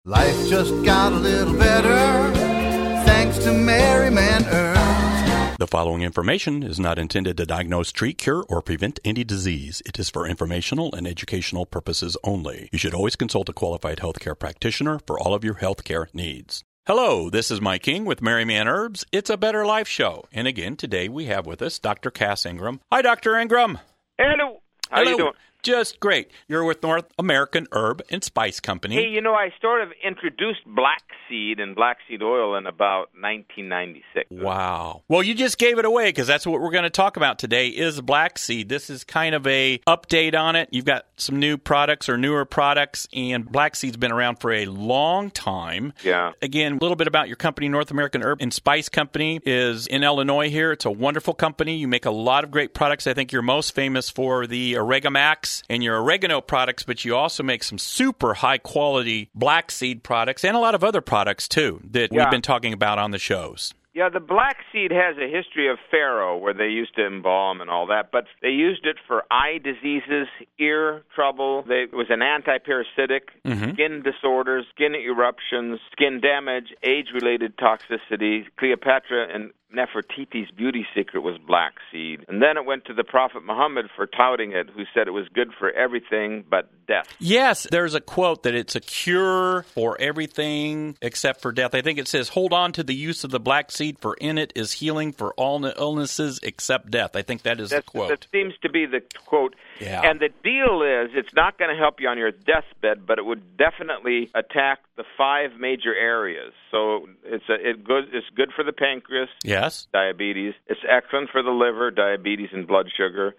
Life just got a little better, thanks to Merryman Herbs. The following information is not intended to diagnose, treat, cure, or prevent any disease. It is for informational and educational purposes only. You should always consult a qualified healthcare practitioner for all of your healthcare needs. Hello, this is Mike King with Merryman Herbs. It's a Better Life show. And again, today we have with us Dr. Cass Ingram. Hi, Dr. Ingram. Hello. How you doing? Just great. You're with North American Herb and Spice Company. Hey, I sort of introduced black seed and black seed oil in about 1996. Wow. Well, you just gave it away because that's what we're going to talk about today is black seed. This is kind of a update on it. You've got some new products or newer products, and black seed's been around for a long time. Yeah. Again, a little bit about your company, North American Herb and Spice Company, is in Illinois here. It's a wonderful company. You make a lot of great products. I think you're most famous for the Oregamax and your oregano products, but you also make some super high-quality black seed products and a lot of other products, too, that we've been talking about on the shows. Yeah, the black seed has a history of Pharaoh, where they used to embalm and all that, but they used it for eye diseases, ear trouble. It was an anti-parasitic, skin disorders, skin eruptions, skin damage, age-related toxicity. Cleopatra and Nefertiti's beauty secret was black seed. And then it went to the Prophet Muhammad for touting it, who said it was good for everything but death. Yes, there's a quote that it's a cure for everything except for death. I think it says, hold on to the use of the black seed, for in it is healing for all illnesses except death. I think that is the quote. That seems to be the quote. Yeah. And the deal is, it's not going to help you on your deathbed, but it would definitely attack the 5 major areas. So it's good for the pancreas. Yes. Diabetes. It's excellent for the liver, diabetes, and blood sugar.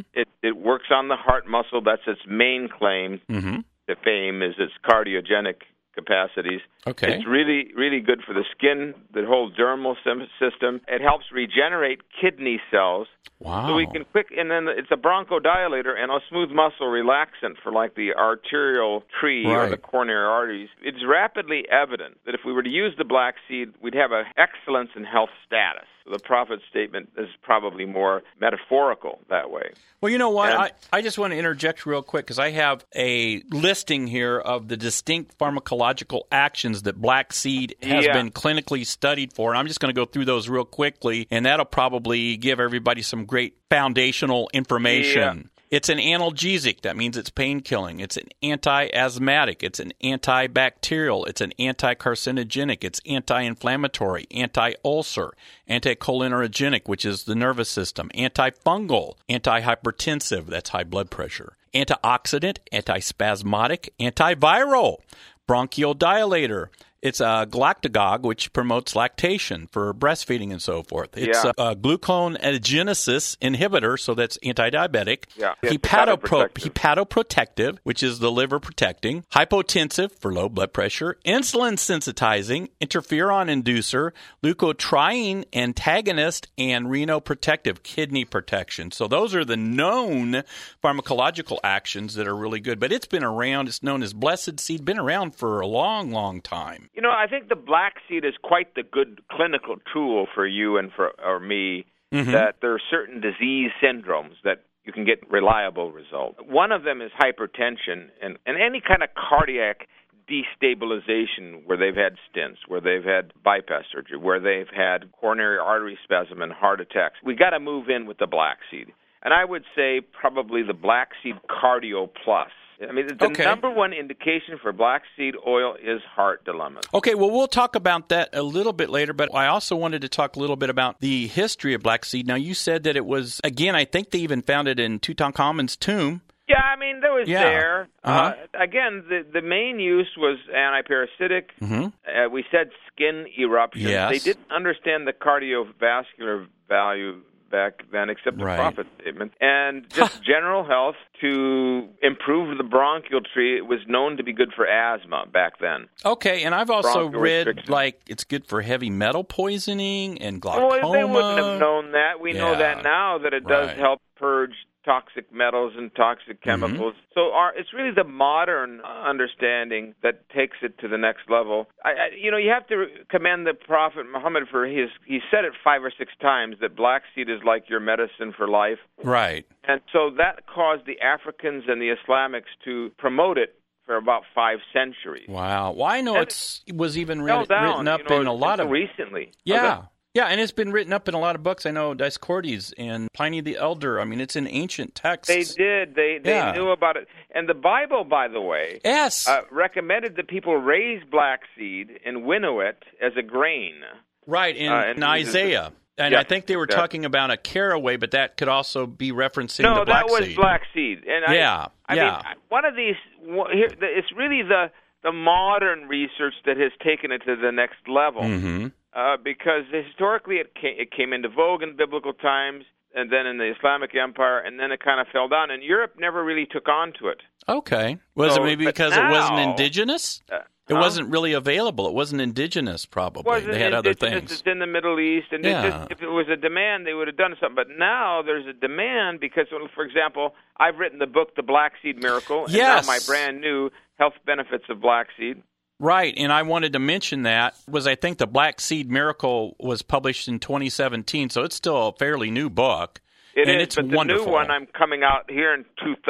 It works on the heart muscle. That's its main claim. The fame is its cardiogenic capacities. Okay. It's really, really good for the skin, the whole dermal system. It helps regenerate kidney cells. Wow. So we can and then it's a bronchodilator and a smooth muscle relaxant for like the arterial tree or the coronary arteries. It's rapidly evident that if we were to use the black seed, we'd have an excellence in health status. The prophet's statement is probably more metaphorical that way. Well, you know what? I just want to interject real quick because I have a listing here of the distinct pharmacological actions that black seed has been clinically studied for. And I'm just going to go through those real quickly, and that'll probably give everybody some great foundational information. Yeah. It's an analgesic. That means it's pain-killing. It's an anti-asthmatic. It's an antibacterial. It's an anti-carcinogenic. It's anti-inflammatory, anti-ulcer, anticholinergic, which is the nervous system, antifungal, antihypertensive, that's high blood pressure, antioxidant, antispasmodic, antiviral, bronchodilator. It's a galactagogue, which promotes lactation for breastfeeding and so forth. It's a gluconeogenesis inhibitor, so that's anti-diabetic. Yeah. Hepatoprotective, which is the liver protecting. Hypotensive for low blood pressure. Insulin sensitizing, interferon inducer, leukotriene antagonist, and renoprotective, kidney protection. So those are the known pharmacological actions that are really good. But it's been around. It's known as blessed seed. Been around for a long, long time. I think the black seed is quite the good clinical tool for you and for me, that there are certain disease syndromes that you can get reliable results. One of them is hypertension and any kind of cardiac destabilization where they've had stents, where they've had bypass surgery, where they've had coronary artery spasm and heart attacks. We got to move in with the black seed. And I would say probably the black seed Cardio Plus. I mean, the number one indication for black seed oil is heart dilemmas. Okay, well, we'll talk about that a little bit later, but I also wanted to talk a little bit about the history of black seed. Now, you said that it was, again, I think they even found it in Tutankhamun's tomb. Yeah, I mean, there was there. Again, the main use was antiparasitic. We said skin eruptions. Yes. They didn't understand the cardiovascular value back then, except the prophet statement. And just general health to improve the bronchial tree. It was known to be good for asthma back then. Okay, and I've also read, it's good for heavy metal poisoning and glaucoma. Well, they wouldn't have known that. We know that now, that it does help purge toxic metals and toxic chemicals. So it's really the modern understanding that takes it to the next level. You have to commend the Prophet Muhammad for he said it 5 or 6 times that black seed is like your medicine for life. Right. And so that caused the Africans and the Islamics to promote it for about 5 centuries. Wow. Well, I know it was even written up in a lot of... recently. Yeah. Yeah, and it's been written up in a lot of books. I know Dioscorides and Pliny the Elder. I mean, it's in ancient texts. They did. They knew about it. And the Bible, by the way, recommended that people raise black seed and winnow it as a grain. Right, in Isaiah. And I think they were talking about a caraway, but that could also be referencing the black seed. No, that was black seed. And I mean, one of these, it's really the modern research that has taken it to the next level. Mm-hmm. Because historically it came into vogue in biblical times, and then in the Islamic Empire, and then it kind of fell down. And Europe never really took on to it. Okay. Was it maybe because it wasn't indigenous? It wasn't really available. It wasn't indigenous, probably. They had other things. It's in the Middle East, and if it was a demand, they would have done something. But now there's a demand because, for example, I've written the book, The Black Seed Miracle, and now my brand new Health Benefits of Black Seed. Right, and I wanted to mention that I think the Black Seed Miracle was published in 2017, so it's still a fairly new book. It's wonderful. The new one I'm coming out here in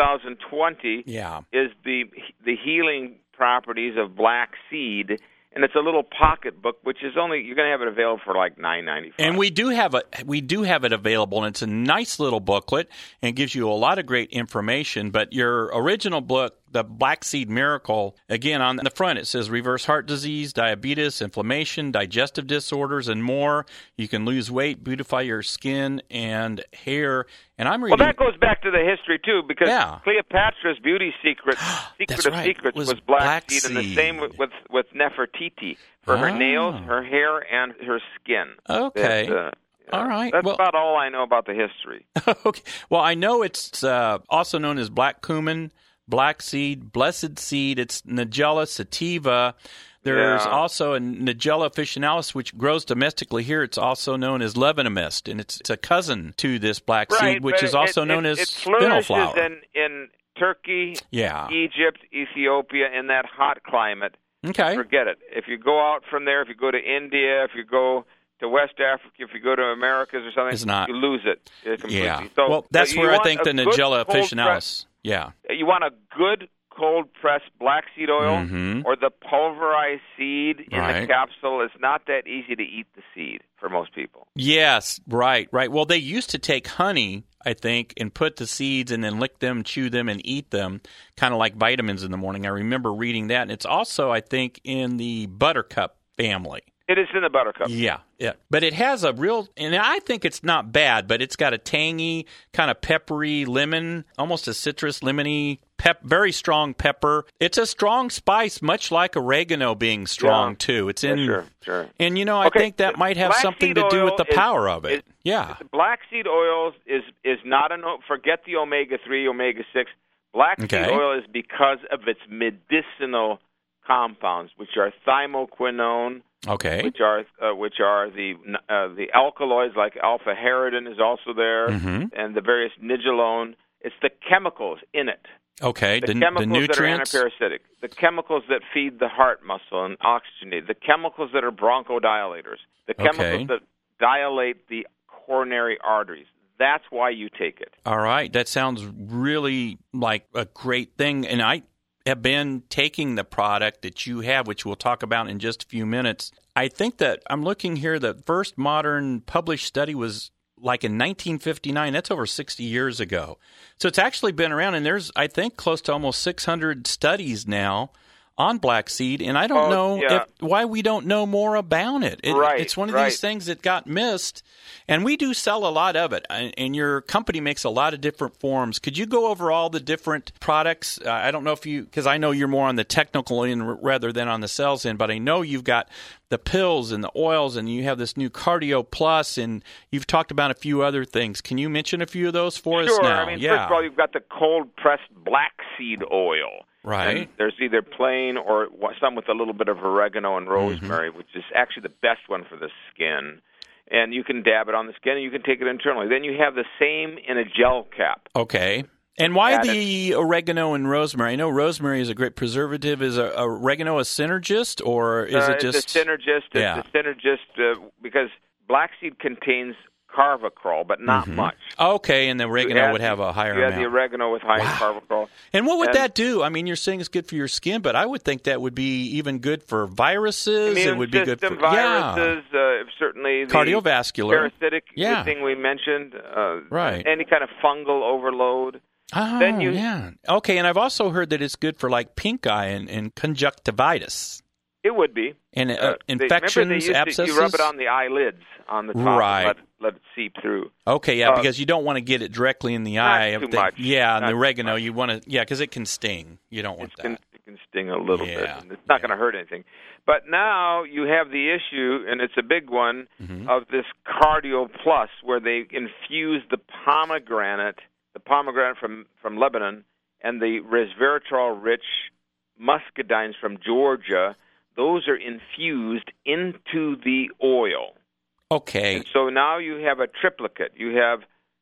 2020 is the healing properties of black seed, and it's a little pocket book, which is you're going to have it available for like $9.95. And we do have it available, and it's a nice little booklet and gives you a lot of great information. But your original book, The Black Seed Miracle, again, on the front it says reverse heart disease, diabetes, inflammation, digestive disorders, and more. You can lose weight, beautify your skin and hair. And I'm reading... Well, that goes back to the history, too, because Cleopatra's beauty secret of secrets, was black seed, and the same with Nefertiti for her nails, her hair, and her skin. Okay. All right. That's about all I know about the history. Okay. Well, I know it's also known as black cumin, black seed, blessed seed. It's Nigella sativa. There's also a Nigella officinalis, which grows domestically here. It's also known as lebanomist, and it's a cousin to this black seed, which is also known as spinel flower. In Turkey, Egypt, Ethiopia, in that hot climate. Okay. Forget it. If you go out from there, if you go to India, if you go to West Africa, if you go to Americas or something, you lose it completely. Yeah. So, well, that's where I think the Nigella officinalis. You want a good cold-pressed black seed oil or the pulverized seed in the capsule. It's not that easy to eat the seed for most people. Yes, right. Well, they used to take honey, I think, and put the seeds and then lick them, chew them, and eat them, kind of like vitamins in the morning. I remember reading that. And it's also, I think, in the buttercup family. It is in the buttercup. Yeah. But it has a real, and I think it's not bad, but it's got a tangy, kind of peppery lemon, almost a citrus, lemony, very strong pepper. It's a strong spice, much like oregano being strong, too. It's in, sure. And, I think that might have something to do with the power of it. Black seed oil is not forget the omega-3, omega-6. Black seed oil is because of its medicinal compounds, which are thymoquinone, which are the alkaloids like alpha-heridin is also there, and the various nidolone. It's the chemicals in it. Okay, the chemicals nutrients that are antiparasitic, the chemicals that feed the heart muscle and oxygenate, the chemicals that are bronchodilators, the chemicals that dilate the coronary arteries. That's why you take it. All right, that sounds really like a great thing, and I have been taking the product that you have, which we'll talk about in just a few minutes. I think that I'm looking here, the first modern published study was like in 1959. That's over 60 years ago. So it's actually been around, and there's, I think, close to almost 600 studies now on black seed, and I don't know why we don't know more about it. It's one of these things that got missed, and we do sell a lot of it, and your company makes a lot of different forms. Could you go over all the different products? I don't know if because I know you're more on the technical end rather than on the sales end, but I know you've got the pills and the oils, and you have this new Cardio Plus, and you've talked about a few other things. Can you mention a few of those for us now? First of all, you've got the cold-pressed black seed oil. Right. And there's either plain or some with a little bit of oregano and rosemary, which is actually the best one for the skin. And you can dab it on the skin, and you can take it internally. Then you have the same in a gel cap. Okay. And why the oregano and rosemary? I know rosemary is a great preservative. Is oregano a synergist, or is it just... It's a synergist. It's a synergist because black seed contains carvacrol, but not much. Okay, and the oregano would have a higher amount. Yeah, the oregano with higher carvacrol. And what would that do? I mean, you're saying it's good for your skin, but I would think that would be even good for viruses. Immune it would be good for viruses, certainly the cardiovascular parasitic thing we mentioned, right? Any kind of fungal overload. Oh, yeah. Okay, and I've also heard that it's good for like pink eye and conjunctivitis. It would be. And infections, abscesses? You rub it on the eyelids on the top and let it seep through. Okay, yeah, because you don't want to get it directly in the eye. Not too much. Yeah, and the oregano, you want to, because it can sting. You don't want that. It can sting a little bit. And it's not going to hurt anything. But now you have the issue, and it's a big one, of this Cardio Plus, where they infuse the pomegranate from Lebanon, and the resveratrol-rich muscadines from Georgia. Those are infused into the oil. Okay. And so now you have a triplicate. You have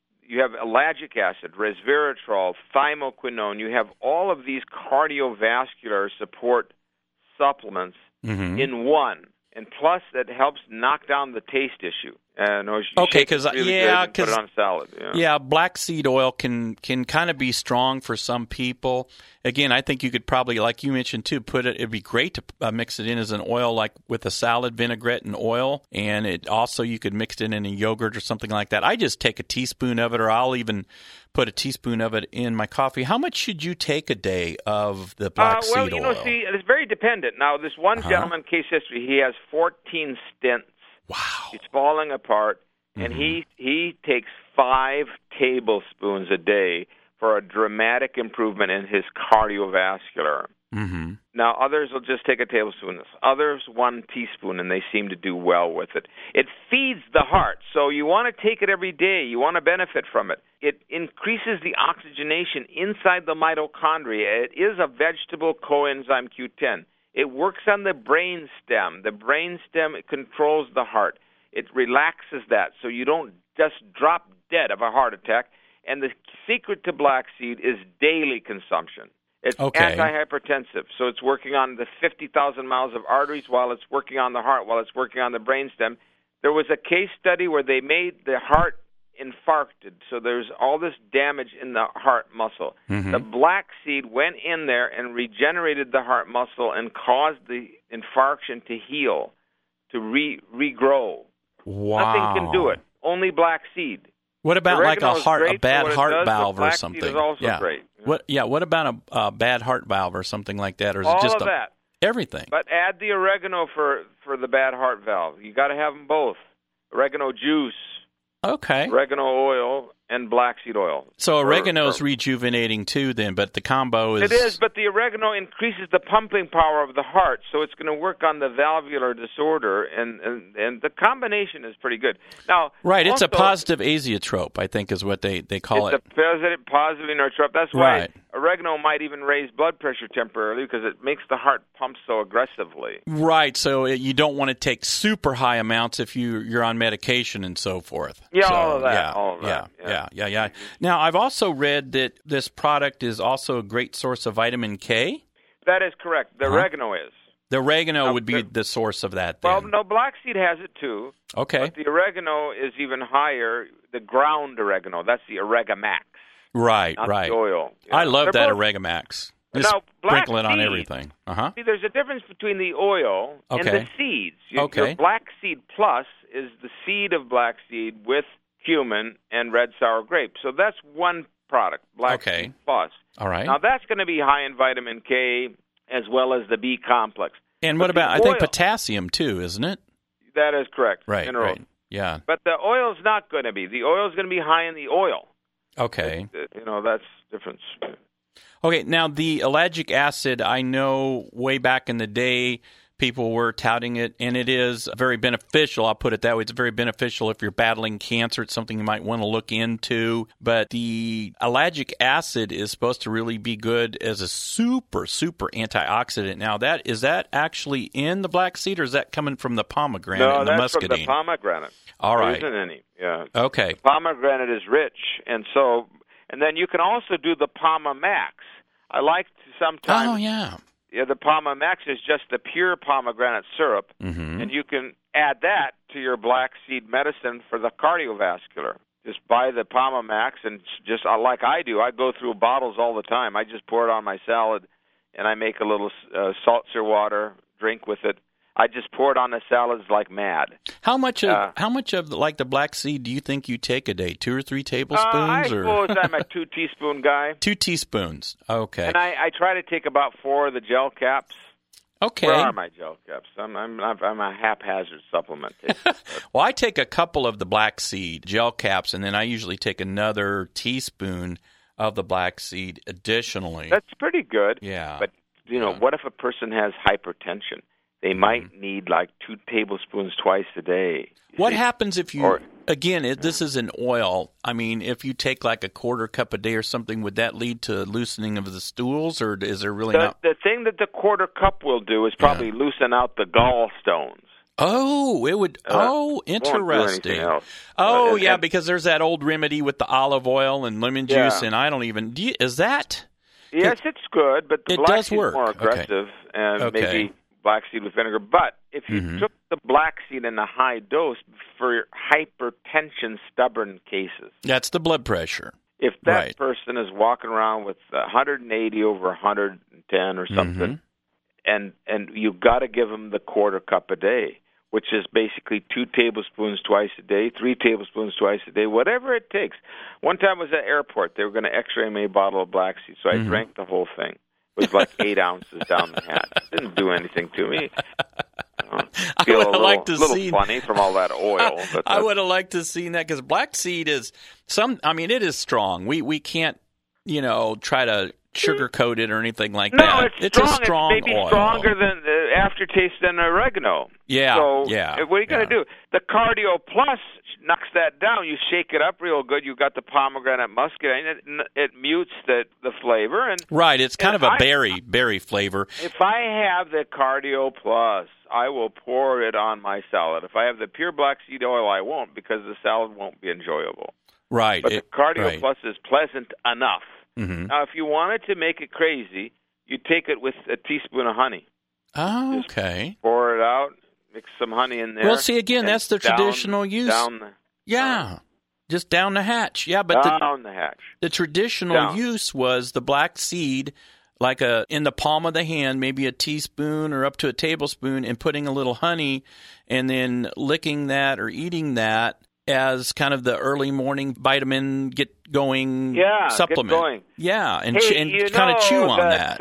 ellagic acid, resveratrol, thymoquinone. You have all of these cardiovascular support supplements in one. And plus, that helps knock down the taste issue. Because put it on salad. Yeah, black seed oil can kind of be strong for some people. Again, I think you could probably, like you mentioned too, it'd be great to mix it in as an oil, like with a salad vinaigrette and oil. And it also, you could mix it in a yogurt or something like that. I just take a teaspoon of it, or I'll even put a teaspoon of it in my coffee. How much should you take a day of the black seed oil? It's very dependent. Now, this one gentleman, case history, he has 14 stents. Wow. He's falling apart, and he takes 5 tablespoons a day for a dramatic improvement in his cardiovascular. Now, others will just take a tablespoon. Others 1 teaspoon, and they seem to do well with it. It feeds the heart, so you want to take it every day. You want to benefit from it. It increases the oxygenation inside the mitochondria. It is a vegetable coenzyme Q10. It works on the brain stem. The brain stem controls the heart. It relaxes that so you don't just drop dead of a heart attack. And the secret to black seed is daily consumption. It's antihypertensive, so it's working on the 50,000 miles of arteries while it's working on the heart, while it's working on the brain stem. There was a case study where they made the heart infarcted, so there's all this damage in the heart muscle. The black seed went in there and regenerated the heart muscle and caused the infarction to heal, to regrow. Wow. Nothing can do it. Only black seed. What about like a bad heart valve or something? Black seed is also great. What about a bad heart valve or something like that? Or is all it just of that? Everything. But add the oregano for the bad heart valve. You got to have them both. Oregano juice. Okay. Oregano oil and black seed oil. So oregano is rejuvenating too then, but the combo is... It is, but the oregano increases the pumping power of the heart, so it's going to work on the valvular disorder, and the combination is pretty good. Now, right, it's a positive azeotrope, I think is what they call it. It's a positive inotrope. That's why oregano might even raise blood pressure temporarily because it makes the heart pump so aggressively. Right, so you don't want to take super high amounts if you're on medication and so forth. Yeah, so, all of that. Yeah. Now, I've also read that this product is also a great source of vitamin K. That is correct. The oregano is. The oregano would be the source of that then. Well, no, black seed has it too. Okay. But the oregano is even higher, the ground oregano. That's the Oregamax. Right. The oil. I love that Oregamax. Just sprinkle it on everything. See, there's a difference between the oil and the seeds. Your black seed plus is the seed of black seed with cumin and red sour grape. So that's one product, black seed plus. All right. Now that's going to be high in vitamin K as well as the B complex. And what about, I think, potassium too, isn't it? That is correct. Right. Yeah. But the oil's not going to be. The oil's going to be high in the oil. Okay. That's the difference. Okay, now the ellagic acid, I know way back in the day people were touting it, and it is very beneficial. I'll put it that way. It's very beneficial if you're battling cancer. It's something you might want to look into. But the ellagic acid is supposed to really be good as a super, super antioxidant. Now, is that actually in the black seed, or is that coming from the pomegranate and the muscadine? No, that's from the pomegranate. All right. There isn't any. Yeah. Okay. The pomegranate is rich, and then you can also do the PomaMax. I like to sometimes... Oh, yeah. Yeah, the PomaMax is just the pure pomegranate syrup, and you can add that to your black seed medicine for the cardiovascular. Just buy the Palmamax and just like I do. I go through bottles all the time. I just pour it on my salad, and I make a little seltzer water drink with it. I just pour it on the salads like mad. How much of like the black seed do you think you take a day? 2 or 3 tablespoons? I suppose I'm a 2 teaspoon guy. 2 teaspoons. Okay. And I try to take about 4 of the gel caps. Okay. Where are my gel caps? I'm a haphazard supplement taker. Well, I take a couple of the black seed gel caps, and then I usually take another teaspoon of the black seed additionally. That's pretty good. Yeah. But, what if a person has hypertension? They might need like 2 tablespoons twice a day. What happens if you, this is an oil. I mean, if you take like a quarter cup a day or something, would that lead to loosening of the stools, or is there really not? The thing that the quarter cup will do is probably loosen out the gallstones. Oh, it would. Interesting. Else. Because there's that old remedy with the olive oil and lemon juice, and I don't even. Is that? Yes, it's good, but the black seed is more aggressive, and Okay. maybe black seed with vinegar. But if you took the black seed in a high dose for hypertension stubborn cases. That's the blood pressure. If that person is walking around with 180 over 110 or something, and you got to give them the quarter cup a day, which is basically 2 tablespoons twice a day, 3 tablespoons twice a day, whatever it takes. One time I was at the airport. They were going to x-ray me a bottle of black seed, so I drank the whole thing. It was like 8 ounces down the hatch. It didn't do anything to me. I would have liked to see. A little funny from all that oil. But I would have liked to see that because black seed is it is strong. We can't, try to sugarcoat it or anything like that. No, it's a strong it's maybe oil. Stronger than the aftertaste than oregano. Yeah. So what are you going to do? The Cardio Plus knocks that down. You shake it up real good. You've got the pomegranate muscadine. It mutes the flavor. And right. It's kind of a berry flavor. If I have the Cardio Plus, I will pour it on my salad. If I have the pure black seed oil, I won't, because the salad won't be enjoyable. Right. But the Cardio Plus is pleasant enough. Now, if you wanted to make it crazy, you take it with a teaspoon of honey. Oh, okay. Just pour it out, mix some honey in there. Well, see, again, that's the traditional use. Just down the hatch. Yeah, but down the hatch. The traditional use was the black seed, like in the palm of the hand, maybe a teaspoon or up to a tablespoon, and putting a little honey, and then licking that or eating that as kind of the early morning vitamin get-going supplement. Get going. Yeah, and kind of chew on that.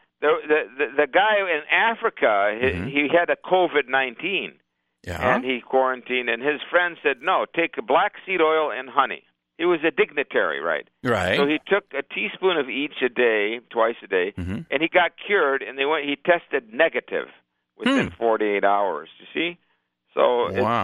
The guy in Africa, he had a COVID-19, and he quarantined, and his friend said, no, take black seed oil and honey. He was a dignitary, right? Right. So he took a teaspoon of each a day, twice a day, and he got cured, and he tested negative within 48 hours, you see? So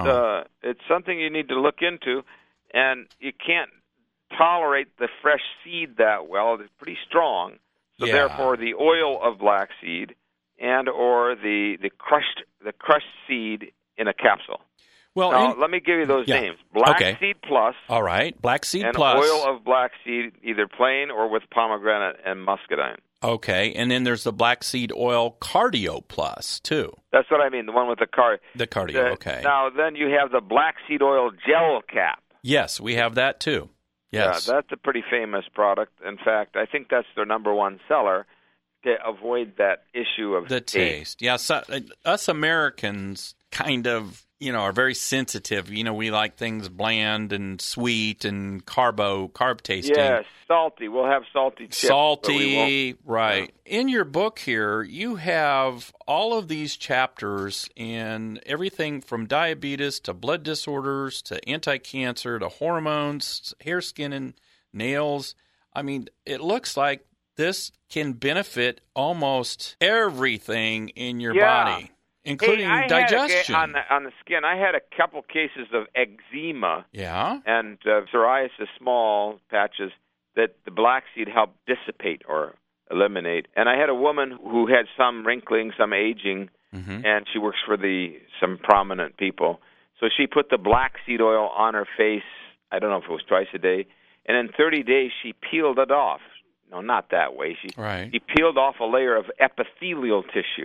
it's something you need to look into, and you can't tolerate the fresh seed that well. It's pretty strong. So therefore, the oil of black seed and or the crushed seed in a capsule. Well, now, let me give you those names. Black Seed Plus. All right, Black Seed and Plus. Oil of black seed, either plain or with pomegranate and muscadine. Okay, and then there's the black seed oil Cardio Plus, too. That's what I mean, the one with the cardio. The cardio, okay. Now, then you have the black seed oil gel cap. Yes, we have that, too. Yes. Yeah, that's a pretty famous product. In fact, I think that's their number one seller to avoid that issue of the taste. Yeah, so, us Americans kind of, are very sensitive. We like things bland and sweet and carb tasting. Yes, salty. We'll have salty chips. Salty, right. In your book here, you have all of these chapters in everything from diabetes to blood disorders to anti-cancer to hormones, hair, skin, and nails. I mean, it looks like this can benefit almost everything in your body. Including digestion. On the skin, I had a couple cases of eczema and psoriasis, small patches, that the black seed helped dissipate or eliminate. And I had a woman who had some wrinkling, some aging, and she works for some prominent people. So she put the black seed oil on her face, I don't know if it was twice a day, and in 30 days she peeled it off. No, not that way. She peeled off a layer of epithelial tissue.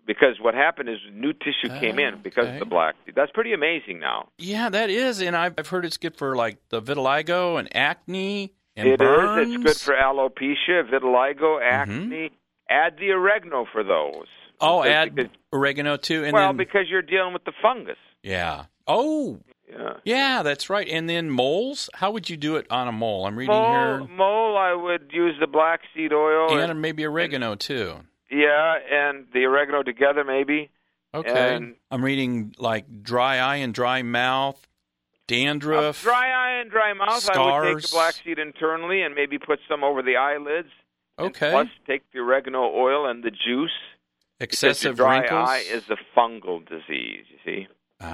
because what happened is new tissue came in because of the black seed. That's pretty amazing now. Yeah, that is, and I've heard it's good for like the vitiligo and acne and burns. It is. It's good for alopecia, vitiligo, acne. Add the oregano for those. Oh, add oregano too? And because you're dealing with the fungus. Yeah. Oh, yeah, that's right. And then moles? How would you do it on a mole? I'm reading here. Mole, I would use the black seed oil. And maybe oregano too. Yeah, and the oregano together maybe. Okay. And I'm reading like dry eye and dry mouth, dandruff. Dry eye and dry mouth, scars. I would take the black seed internally and maybe put some over the eyelids. Okay. Plus take the oregano oil and the juice. Excessive dry wrinkles. Eye is a fungal disease, you see.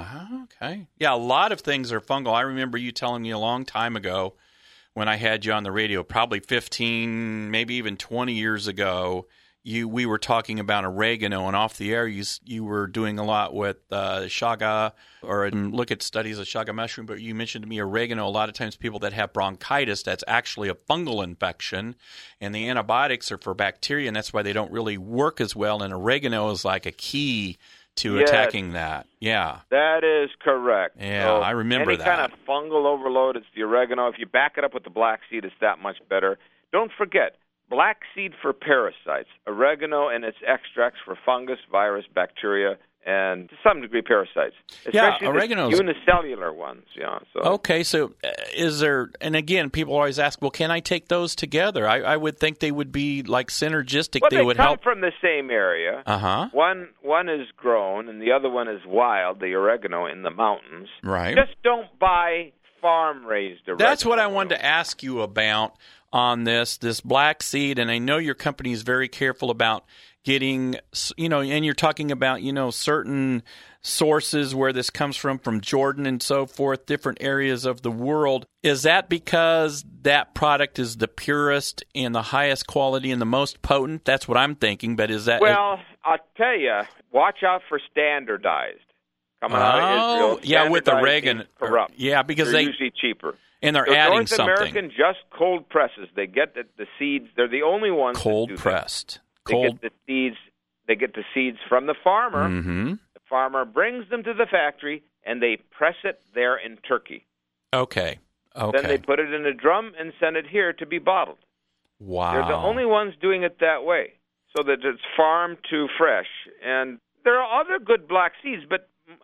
Okay. Yeah, a lot of things are fungal. I remember you telling me a long time ago when I had you on the radio, probably 15, maybe even 20 years ago, we were talking about oregano, and off the air you were doing a lot with chaga, or look at studies of chaga mushroom, but you mentioned to me oregano. A lot of times people that have bronchitis, that's actually a fungal infection, and the antibiotics are for bacteria, and that's why they don't really work as well, and oregano is like a key to attacking that. Yeah. That is correct. Yeah, so I remember that. Any kind of fungal overload, it's the oregano. If you back it up with the black seed, it's that much better. Don't forget, black seed for parasites, oregano and its extracts for fungus, virus, bacteria, and to some degree parasites. Especially oregano's the unicellular ones. Yeah. So. Okay, so is there, and again, people always ask, well, can I take those together? I would think they would be like synergistic. Well, they would come help from the same area. Uh-huh. One is grown and the other one is wild, the oregano in the mountains. Right. Just don't buy farm-raised oregano. That's what I wanted to ask you about on this black seed, and I know your company is very careful about getting, and you're talking about, certain sources where this comes from Jordan and so forth, different areas of the world. Is that because that product is the purest and the highest quality and the most potent? That's what I'm thinking, but is that... Well, I'll tell you, watch out for standardized. Coming out of Israel, yeah, with oregano. Corrupt. Yeah, because they're usually cheaper. And they're adding North something. American just cold presses. They get the seeds. They're the only ones cold that do pressed. That. They get the seeds. They get the seeds from the farmer. Mm-hmm. The farmer brings them to the factory, and they press it there in Turkey. Okay. Then they put it in a drum and send it here to be bottled. Wow. They're the only ones doing it that way, so that it's farm to fresh. And there are other good black seeds, but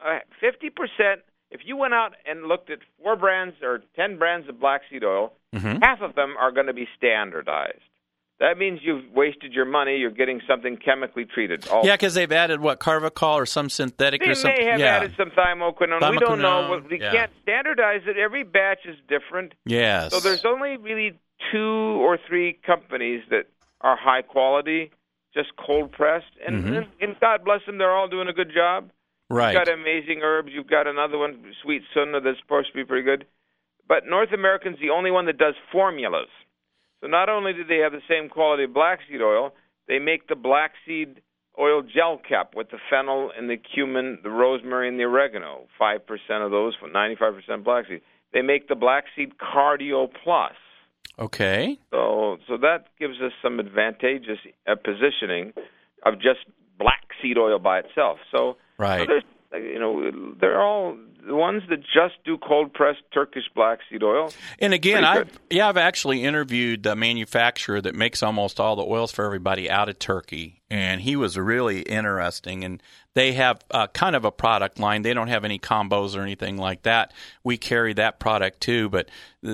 50%. If you went out and looked at 4 brands or 10 brands of black seed oil, half of them are going to be standardized. That means you've wasted your money. You're getting something chemically treated. Yeah, because they've added, Carvacol or some synthetic or something? They may have added some thymoquinone. We don't know. We can't standardize it. Every batch is different. Yes. So there's only really 2 or 3 companies that are high quality, just cold pressed. And God bless them, they're all doing a good job. Right. You've got Amazing Herbs. You've got another one, Sweet Sunna, that's supposed to be pretty good. But North American's the only one that does formulas. So not only do they have the same quality of black seed oil, they make the black seed oil gel cap with the fennel and the cumin, the rosemary, and the oregano. 5% of those, 95% black seed. They make the black seed Cardio Plus. Okay. So that gives us some advantageous positioning of just black seed oil by itself. So, right. They're all the ones that just do cold-pressed Turkish black seed oil. And again, I've actually interviewed the manufacturer that makes almost all the oils for everybody out of Turkey, and he was really interesting. And they have kind of a product line. They don't have any combos or anything like that. We carry that product too, but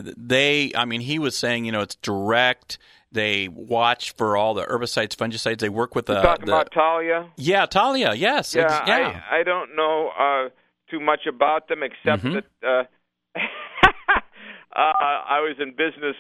he was saying, it's direct. They watch for all the herbicides, fungicides. They work with You're talking about Talia? Yeah, Talia, yes. Yeah, I don't know too much about them except that I was in business.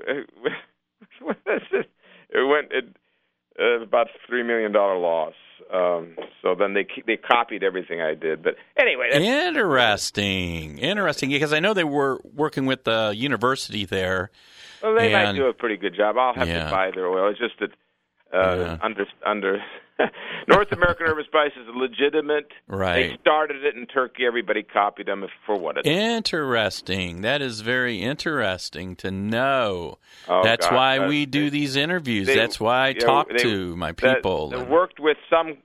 It went about $3 million loss. So then they copied everything I did. But anyway. Interesting, because I know they were working with the university there. Well, they might do a pretty good job. I'll have to buy their oil. It's just that under North American herb spice is legitimate. Right. They started it in Turkey. Everybody copied them for what it is. Interesting. That is very interesting to know. Oh, That's God. why we do these interviews. That's why I talk to my people. They worked with some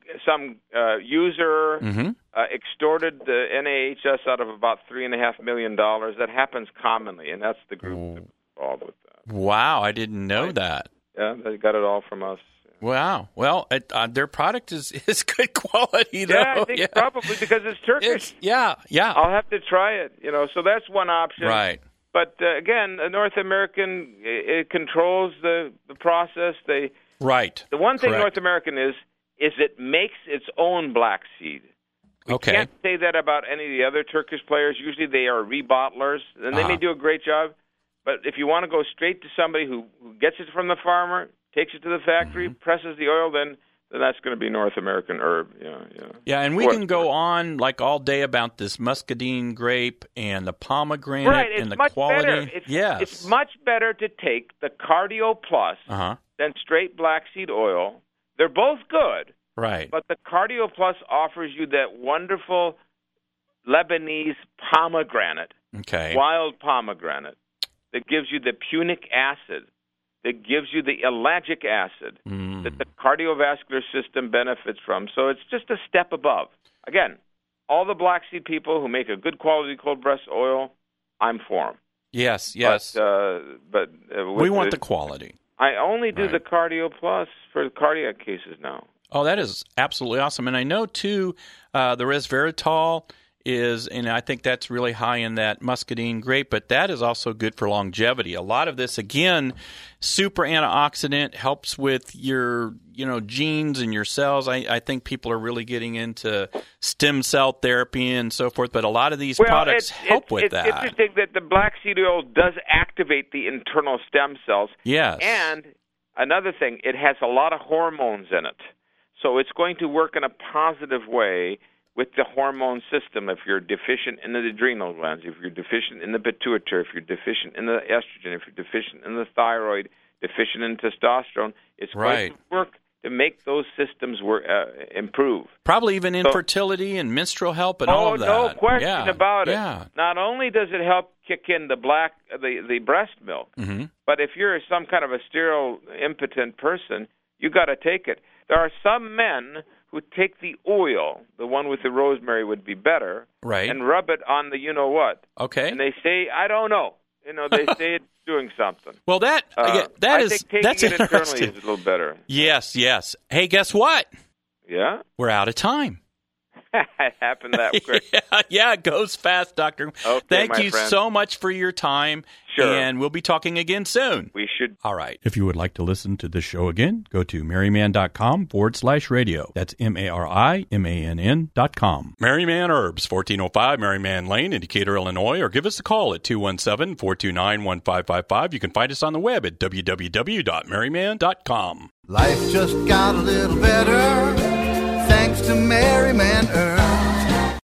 user, extorted the NAHS out of about $3.5 million. That happens commonly, and that's the group involved with that. Wow, I didn't know that. Yeah, they got it all from us. Wow. Well, their product is good quality, though. Yeah, I think probably because it's Turkish. Yeah. I'll have to try it. So that's one option. Right. But again, North American it controls the process. Right. The one thing Correct. North American is it makes its own black seed. We can't say that about any of the other Turkish players. Usually they are rebottlers, and they may do a great job. But if you want to go straight to somebody who gets it from the farmer, takes it to the factory, presses the oil, then that's going to be North American herb. Yeah, and we can go on like all day about this muscadine grape and the pomegranate and the quality. It's much better to take the Cardio Plus than straight black seed oil. They're both good. Right. But the Cardio Plus offers you that wonderful Lebanese pomegranate, wild pomegranate, that gives you the punic acid, that gives you the ellagic acid that the cardiovascular system benefits from. So it's just a step above. Again, all the black seed people who make a good quality cold pressed oil, I'm for them. Yes. But we want the quality. I only do the Cardio Plus for cardiac cases now. Oh, that is absolutely awesome. And I know, too, the resveratrol is, and I think that's really high in that muscadine grape, but that is also good for longevity. A lot of this, again, super antioxidant, helps with your, genes and your cells. I think people are really getting into stem cell therapy and so forth, but a lot of these products help with that. It's interesting that the black seed oil does activate the internal stem cells. Yes. And another thing, it has a lot of hormones in it. So it's going to work in a positive way with the hormone system. If you're deficient in the adrenal glands, if you're deficient in the pituitary, if you're deficient in the estrogen, if you're deficient in the thyroid, deficient in testosterone, it's going to work to make those systems improve. Probably even infertility and menstrual help and all of that. No question about it. Yeah. Not only does it help kick in the breast milk, but if you're some kind of a sterile, impotent person, you got to take it. There are some men who take the oil, the one with the rosemary would be better, and rub it on the you-know-what. Okay. And they say, I don't know. They say it's doing something. Well, that's taking that's it internally interesting. is a little better. Yes. Hey, guess what? Yeah? We're out of time. It happened that quick. Yeah, it goes fast, Doctor. Okay, Thank you friend. so much for your time. Sure. And we'll be talking again soon. We should. All right. If you would like to listen to this show again, go to merryman.com/radio. That's MARIMANN.com. Merryman Herbs, 1405 Merryman Lane in Decatur, Illinois, or give us a call at 217-429-1555. You can find us on the web at www.merryman.com. Life just got a little better thanks to Merryman Herb.